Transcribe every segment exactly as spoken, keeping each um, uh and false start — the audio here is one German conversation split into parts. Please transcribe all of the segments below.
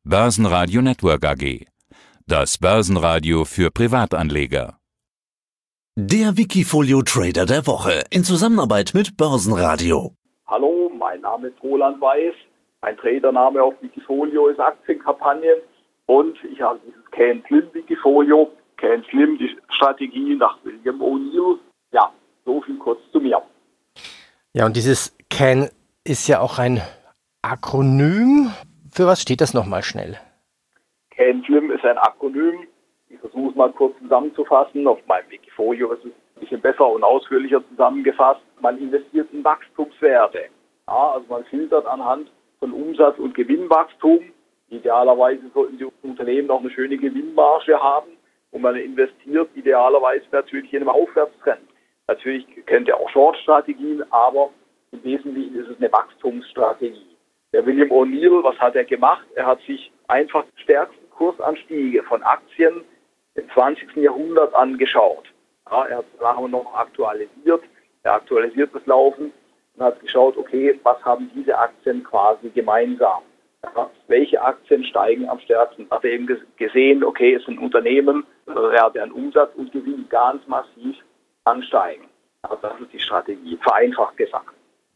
Börsenradio Network A G. Das Börsenradio für Privatanleger. Der Wikifolio Trader der Woche in Zusammenarbeit mit Börsenradio. Hallo, mein Name ist Roland Weiß. Mein Tradername auf Wikifolio ist Aktienkampagne und ich habe dieses Can Slim Wikifolio. Can Slim, die Strategie nach William O'Neill. Ja, so viel kurz zu mir. Ja, und dieses Can ist ja auch ein Akronym. Für was steht das nochmal schnell? Can Slim ist ein Akronym. Ich versuche es mal kurz zusammenzufassen. Auf meinem Wikifolio ist es ein bisschen besser und ausführlicher zusammengefasst. Man investiert in Wachstumswerte. Ja, also man filtert anhand von Umsatz- und Gewinnwachstum. Idealerweise sollten die Unternehmen auch eine schöne Gewinnmarge haben. Und man investiert idealerweise natürlich in einem Aufwärtstrend. Natürlich kennt ihr auch Short-Strategien, aber im Wesentlichen ist es eine Wachstumsstrategie. Der William O'Neill, was hat er gemacht? Er hat sich einfach die stärksten Kursanstiege von Aktien im zwanzigsten Jahrhundert angeschaut. Ja, er hat es nachher noch aktualisiert. Er aktualisiert das Laufen und hat geschaut, okay, was haben diese Aktien quasi gemeinsam? Ja, welche Aktien steigen am stärksten? Hat er eben gesehen, okay, es sind Unternehmen, ja, deren Umsatz und Gewinn ganz massiv ansteigen. Also das ist die Strategie, vereinfacht gesagt.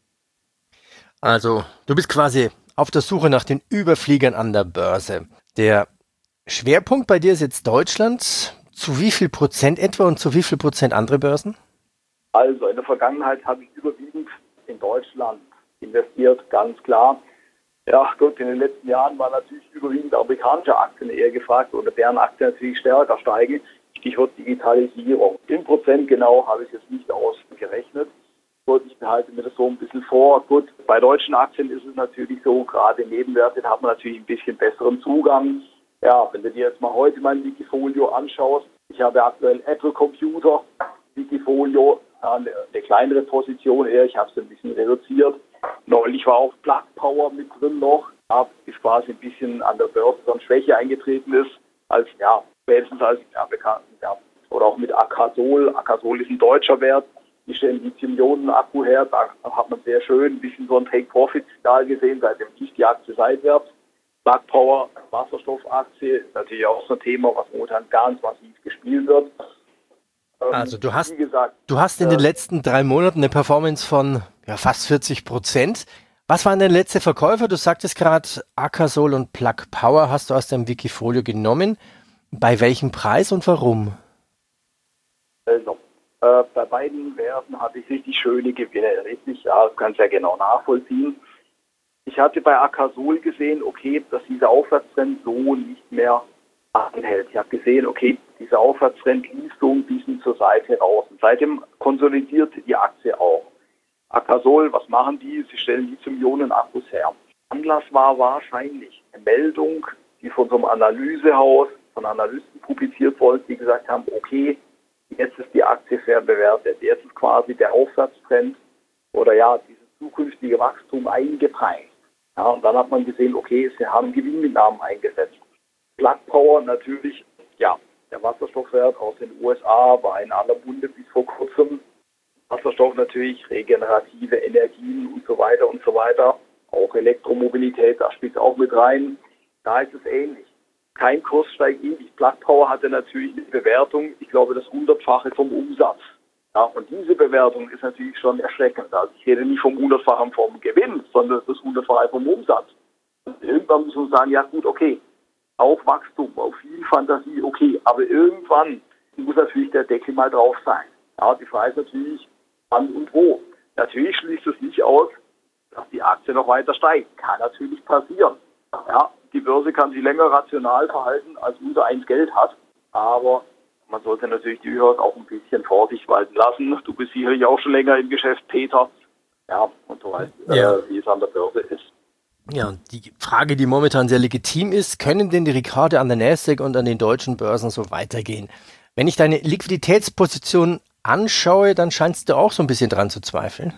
Also, du bist quasi auf der Suche nach den Überfliegern an der Börse. Der Schwerpunkt bei dir ist jetzt Deutschland. Zu wie viel Prozent etwa und zu wie viel Prozent andere Börsen? Also, in der Vergangenheit habe ich überwiegend in Deutschland investiert, ganz klar. Ja, gut, in den letzten Jahren waren natürlich überwiegend amerikanische Aktien eher gefragt oder deren Aktien natürlich stärker steigen. Stichwort Digitalisierung. In Prozent genau habe ich jetzt nicht ausgerechnet. Ich behalte mir das so ein bisschen vor. Gut, bei deutschen Aktien ist es natürlich so, gerade Nebenwerte, da hat man natürlich ein bisschen besseren Zugang. Ja, wenn du dir jetzt mal heute mein Wikifolio anschaust, ich habe aktuell Apple Computer, Wikifolio, eine, eine kleinere Position eher, ich habe es ein bisschen reduziert. Neulich war auch Plug Power mit drin noch, ja, ist quasi ein bisschen an der Börse dann Schwäche eingetreten ist, als, ja, spätestens als, ja, bekannt, ja, oder auch mit Akasol. Akasol ist ein deutscher Wert. Die stellen Lithium-Ionen-Akku her, da hat man sehr schön ein bisschen so ein Take-Profit-Signal gesehen, seitdem lief die Aktie seitwärts. Plug Power, Wasserstoffaktie, ist natürlich auch so ein Thema, was momentan ganz massiv gespielt wird. Ähm, also du hast, wie gesagt, du hast in äh, den letzten drei Monaten eine Performance von ja, fast vierzig Prozent. Was waren denn letzte Verkäufer? Du sagtest gerade, Akasol und Plug Power hast du aus deinem Wikifolio genommen. Bei welchem Preis und warum? Also, Äh, bei beiden Werten hatte ich richtig schöne Gewinne, richtig, ja, das kannst du ja genau nachvollziehen. Ich hatte bei Akasol gesehen, okay, dass dieser Aufwärtstrend so nicht mehr anhält. Ich habe gesehen, okay, dieser Aufwärtstrend lief so ein bisschen zur Seite raus. Und seitdem konsolidierte die Aktie auch. Akasol, was machen die? Sie stellen Lithium-Ionen-Akkus her. Anlass war wahrscheinlich eine Meldung, die von so einem Analysehaus, von Analysten publiziert wurde, die gesagt haben, okay, jetzt ist die Aktie fair bewertet. Jetzt ist quasi der Aufwärtstrend oder ja, dieses zukünftige Wachstum eingepreist. Ja, und dann hat man gesehen, okay, sie haben Gewinnmitnahmen eingesetzt. Plug Power natürlich, ja, der Wasserstoffwert aus den U S A war in aller Munde bis vor kurzem. Wasserstoff natürlich, regenerative Energien und so weiter und so weiter. Auch Elektromobilität, da spielt es auch mit rein. Da ist es ähnlich. Kein Kurs steigt ewig. Plug Power hatte natürlich eine Bewertung, ich glaube, das hundertfache vom Umsatz. Ja, und diese Bewertung ist natürlich schon erschreckend. Also ich rede nicht vom hundertfachen vom Gewinn, sondern das hundertfache vom Umsatz. Und irgendwann muss man sagen, ja gut, okay, auf Wachstum, auf viel Fantasie, okay, aber irgendwann muss natürlich der Deckel mal drauf sein. Ja, die Frage ist natürlich, wann und wo. Natürlich schließt es nicht aus, dass die Aktie noch weiter steigt. Kann natürlich passieren. Ja, die Börse kann sich länger rational verhalten, als unser eins Geld hat. Aber man sollte natürlich durchaus auch ein bisschen Vorsicht walten lassen. Du bist sicherlich auch schon länger im Geschäft, Peter. Ja, und du weißt, Ja. äh, wie es an der Börse ist. Ja, und die Frage, die momentan sehr legitim ist, können denn die Rekorde an der Nasdaq und an den deutschen Börsen so weitergehen? Wenn ich deine Liquiditätsposition anschaue, dann scheinst du auch so ein bisschen dran zu zweifeln.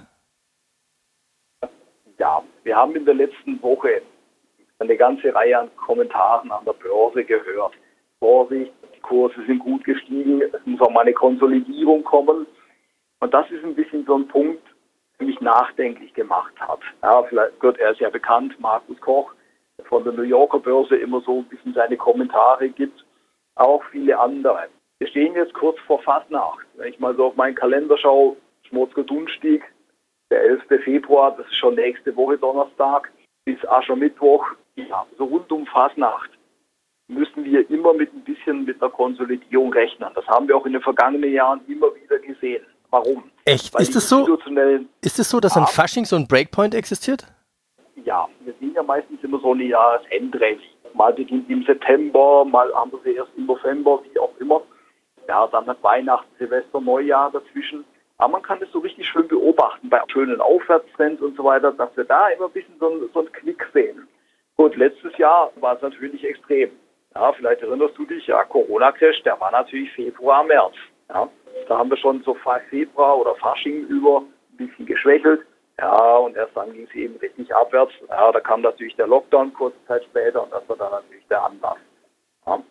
Ja, wir haben in der letzten Woche eine ganze Reihe an Kommentaren an der Börse gehört. Vorsicht, die Kurse sind gut gestiegen, es muss auch mal eine Konsolidierung kommen. Und das ist ein bisschen so ein Punkt, der mich nachdenklich gemacht hat. Ja, vielleicht, Gott, er ist ja bekannt, Markus Koch, von der New Yorker Börse immer so ein bisschen seine Kommentare gibt. Auch viele andere. Wir stehen jetzt kurz vor Fasnacht. Wenn ich mal so auf meinen Kalender schaue, Schmutzger-Dunstieg, der elfte Februar, das ist schon nächste Woche Donnerstag, bis Aschermittwoch, ja, so rund um Fasnacht müssen wir immer mit ein bisschen mit einer Konsolidierung rechnen. Das haben wir auch in den vergangenen Jahren immer wieder gesehen. Warum? Echt? Weil Ist es so? Ist es so, dass ja, an Fasching so ein Breakpoint existiert? Ja, wir sehen ja meistens immer so eine Jahresendrallye. Mal beginnt im September, mal haben wir sie erst im November, wie auch immer. Ja, dann hat Weihnachten, Silvester, Neujahr dazwischen. Aber man kann das so richtig schön beobachten bei schönen Aufwärtstrends und so weiter, dass wir da immer ein bisschen so einen, so einen Knick sehen. Gut, letztes Jahr war es natürlich extrem. Ja, vielleicht erinnerst du dich, ja, Corona-Crash, der war natürlich Februar, März. Ja, da haben wir schon so Februar oder Fasching über ein bisschen geschwächelt. Ja, und erst dann ging es eben richtig abwärts. Ja, da kam natürlich der Lockdown kurze Zeit später und das war dann natürlich der Anlass. Ja,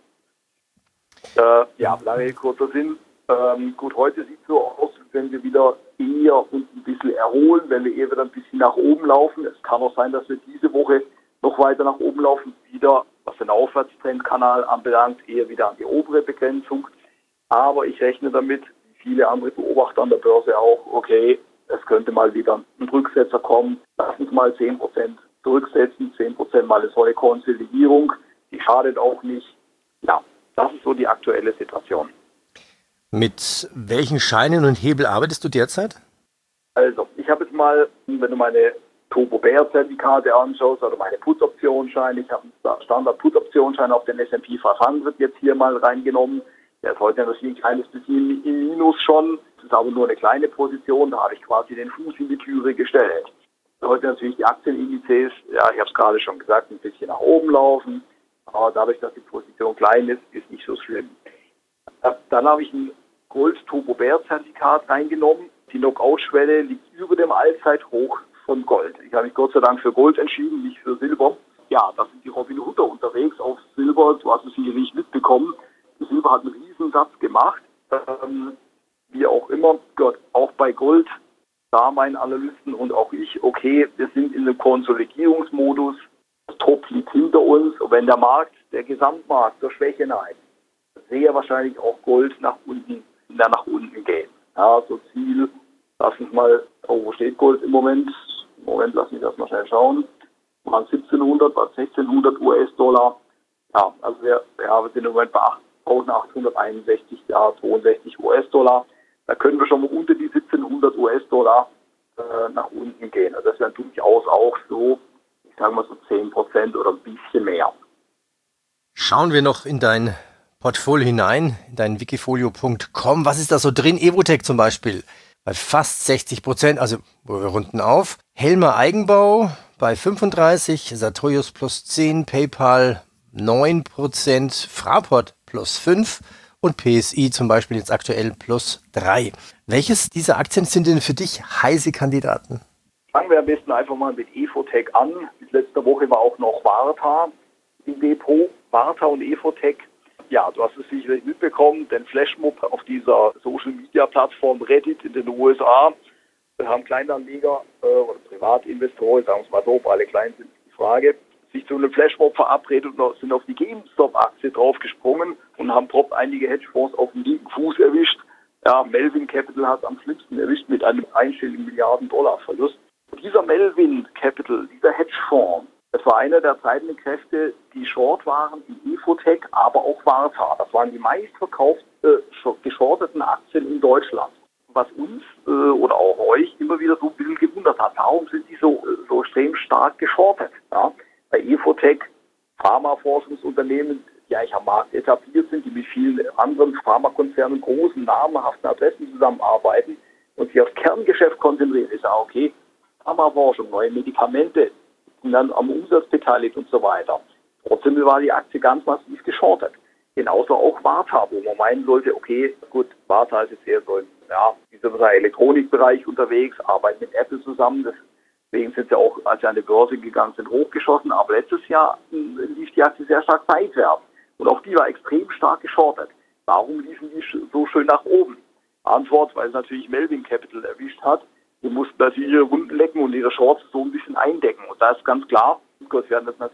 äh, ja lange kurzer Sinn. Ähm, gut, heute sieht es so aus, wenn wir wieder eher uns ein bisschen erholen, wenn wir eher wieder ein bisschen nach oben laufen. Es kann auch sein, dass wir diese Woche noch weiter nach oben laufen, wieder, was den Aufwärtstrendkanal anbelangt, eher wieder an die obere Begrenzung. Aber ich rechne damit, wie viele andere Beobachter an der Börse auch, okay, es könnte mal wieder ein Rücksetzer kommen. Lass uns mal zehn Prozent zurücksetzen, zehn Prozent mal eine solche Konsolidierung. Die schadet auch nicht. Ja, das ist so die aktuelle Situation. Mit welchen Scheinen und Hebel arbeitest du derzeit? Also, ich habe jetzt mal, wenn du meine Turbo-Bear-Zertifikate anschaust oder meine Put-Optionsscheine, ich habe einen Standard-Put-Optionsschein auf den S and P fünfhundert jetzt hier mal reingenommen. Der ist heute natürlich ein kleines bisschen im Minus schon. Das ist aber nur eine kleine Position, da habe ich quasi den Fuß in die Türe gestellt. Heute natürlich die Aktienindizes, ja, ich habe es gerade schon gesagt, ein bisschen nach oben laufen. Aber dadurch, dass die Position klein ist, ist nicht so schlimm. Dann habe ich ein Gold-Turbo-Bear-Zertifikat reingenommen. Die Knockout-Schwelle liegt über dem Allzeithoch von Gold. Ich habe mich Gott sei Dank für Gold entschieden, nicht für Silber. Ja, da sind die Robin Hooder unterwegs auf Silber. Du hast es sicherlich mitbekommen. Die Silber hat einen Riesensatz gemacht. Ähm, wie auch immer, Gott, auch bei Gold, da meinen Analysten und auch ich, okay, wir sind in einem Konsolidierungsmodus. Das Top liegt hinter uns. Und wenn der Markt, der Gesamtmarkt zur Schwäche neigt, sehr wahrscheinlich auch Gold nach unten, nach unten gehen. Ja, so Ziel, lass uns mal, oh, wo steht Gold im Moment? Im Moment, lass mich das mal schnell schauen. Waren siebzehnhundert, war sechzehnhundert U S-Dollar. Ja, also wir, ja, wir sind im Moment bei achttausendachthunderteinundsechzig, ja, zweiundsechzig U S-Dollar. Da können wir schon mal unter die siebzehnhundert U S-Dollar äh, nach unten gehen. Also das wäre durchaus auch so, ich sage mal so zehn Prozent oder ein bisschen mehr. Schauen wir noch in dein Portfolio hinein, in dein wikifolio punkt com. Was ist da so drin? Evotec zum Beispiel bei fast sechzig Prozent, also wir runden auf. Helmer Eigenbau bei fünfunddreißig, Sartorius plus zehn, PayPal neun Prozent, Fraport plus fünf und P S I zum Beispiel jetzt aktuell plus drei. Welches dieser Aktien sind denn für dich heiße Kandidaten? Fangen wir am besten einfach mal mit Evotec an. Bis letzte Woche war auch noch Varta im Depot. Varta und Evotec. Ja, du hast es sicherlich mitbekommen, den Flashmob auf dieser Social-Media-Plattform Reddit in den U S A. Wir haben Kleinanleger äh, oder Privatinvestoren, sagen wir es mal so, ob alle klein sind, die Frage, sich zu einem Flashmob verabredet und sind auf die GameStop-Aktie draufgesprungen und haben prompt einige Hedgefonds auf den linken Fuß erwischt. Ja, Melvin Capital hat am schlimmsten erwischt mit einem einstelligen Milliarden-Dollar-Verlust. Dieser Melvin Capital, dieser Hedgefonds, das war einer der treibenden Kräfte, die short waren in Evotec, aber auch Varta. Das waren die meistverkauften, äh, geschorteten Aktien in Deutschland. Was uns äh, oder auch euch immer wieder so ein bisschen gewundert hat. Warum sind die so, so extrem stark geschortet? Ja? Bei Evotec, Pharmaforschungsunternehmen, die eigentlich am Markt etabliert sind, die mit vielen anderen Pharmakonzernen, großen, namhaften Adressen zusammenarbeiten und sich aufs Kerngeschäft konzentrieren. Ist ja okay, Pharmaforschung, neue Medikamente, und dann am Umsatz beteiligt und so weiter. Trotzdem war die Aktie ganz massiv geschortet. Genauso auch Varta, wo man meinen sollte, okay, gut, Varta ist jetzt eher so im, ja, wie soll man sagen, Elektronikbereich unterwegs, arbeitet mit Apple zusammen. Deswegen sind sie auch, als sie an die Börse gegangen sind, hochgeschossen. Aber letztes Jahr lief die Aktie sehr stark seitwärts. Und auch die war extrem stark geschortet. Warum liefen die so schön nach oben? Antwort, weil es natürlich Melvin Capital erwischt hat. Die mussten natürlich ihre Runden lecken und ihre Shorts so ein bisschen eindecken. Und da ist ganz klar, sie werden das natürlich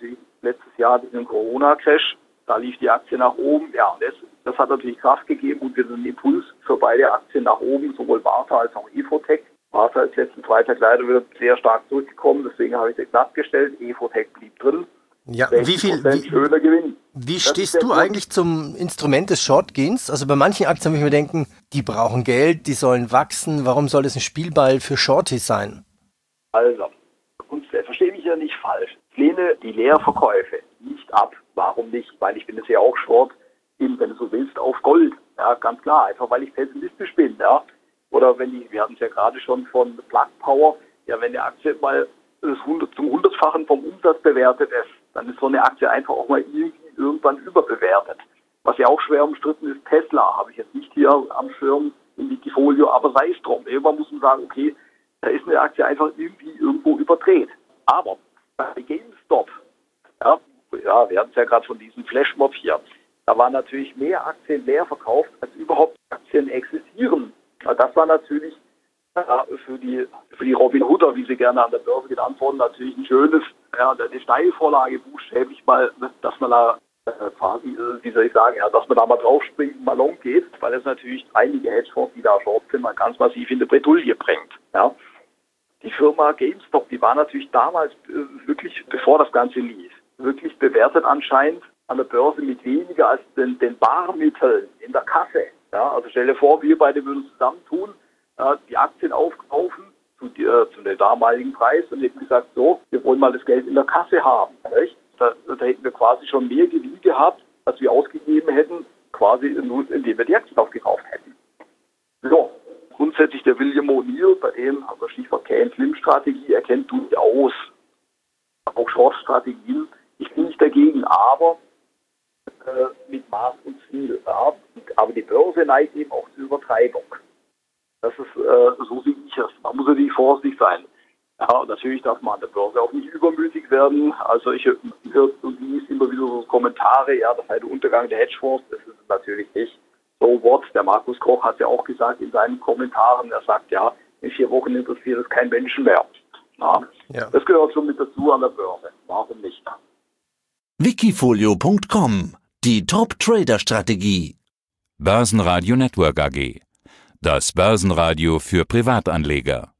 letztes Jahr diesen Corona-Crash, da lief die Aktie nach oben. Ja, und das, das hat natürlich Kraft gegeben und wir sind einen Impuls für beide Aktien nach oben, sowohl Varta als auch Efotec. Varta ist letzten Freitag leider wieder sehr stark zurückgekommen, deswegen habe ich den glatt gestellt. Efotec blieb drin. Ja, wie viel, wie, schöner Gewinn. Wie stehst du eigentlich zum Instrument des Short-Gehens? Also bei manchen Aktien würde ich mir denken, die brauchen Geld, die sollen wachsen. Warum soll das ein Spielball für Shorties sein? Also, verstehe mich ja nicht falsch. Ich lehne die Leerverkäufe nicht ab. Warum nicht? Weil ich bin es ja auch Short, eben, wenn du so willst, auf Gold. Ja, ganz klar. Einfach weil ich pessimistisch bin. Ja. Oder wenn die, wir hatten es ja gerade schon von Plug Power, ja, wenn die Aktie mal das hundert, zum hundertfachen vom Umsatz bewertet ist, dann ist so eine Aktie einfach auch mal irgendwie irgendwann überbewertet. Was ja auch schwer umstritten ist, Tesla, habe ich jetzt nicht hier am Schirm im Wikifolio, aber sei es drum. Irgendwann muss man sagen, okay, da ist eine Aktie einfach irgendwie irgendwo überdreht. Aber bei GameStop, ja, ja wir hatten es ja gerade von diesem Flashmob hier, da waren natürlich mehr Aktien leer verkauft, als überhaupt Aktien existieren. Ja, das war natürlich ja, für die für die Robin Hooder, wie sie gerne an der Börse genannt wurden, natürlich ein schönes, ja, eine Steilvorlage buchstäblich mal, dass man da äh, quasi, äh, wie soll ich sagen, ja, dass man da mal draufspringt und mal long geht, weil es natürlich einige Hedgefonds, die da short sind, mal ganz massiv in die Bredouille bringt. Ja. Die Firma GameStop, die war natürlich damals äh, wirklich, bevor das Ganze lief, wirklich bewertet anscheinend an der Börse mit weniger als den, den Barmitteln in der Kasse. Ja, also stell dir vor, wir beide würden zusammentun, äh, die Aktien aufkaufen zu, die, äh, zu dem damaligen Preis und hätten gesagt, so, wir wollen mal das Geld in der Kasse haben. Nicht? Da, da hätten wir quasi schon mehr Gewinn gehabt, als wir ausgegeben hätten, quasi nur, indem wir die Aktien aufgekauft hätten. So, grundsätzlich der William O'Neill, bei dem, also Stichwort Can-Slim-Strategie, erkennt durchaus auch Short-Strategien. Ich bin nicht dagegen, aber äh, mit Maß und Ziel. Ja. Aber die Börse neigt eben auch zur Übertreibung. Das ist, äh, so sehe ich es. Man muss natürlich vorsichtig sein. Ja, natürlich darf man an der Börse auch nicht übermütig werden. Also ich höre und liest immer wieder so Kommentare, ja, das sei der Untergang der Hedgefonds. Das ist es natürlich nicht. So what? Der Markus Koch hat ja auch gesagt in seinen Kommentaren, er sagt ja, in vier Wochen interessiert es kein Menschen mehr. Ja, ja. Das gehört schon mit dazu an der Börse. Warum nicht? Wikifolio Punkt com. Die Top-Trader-Strategie. Börsenradio Network A G. Das Börsenradio für Privatanleger.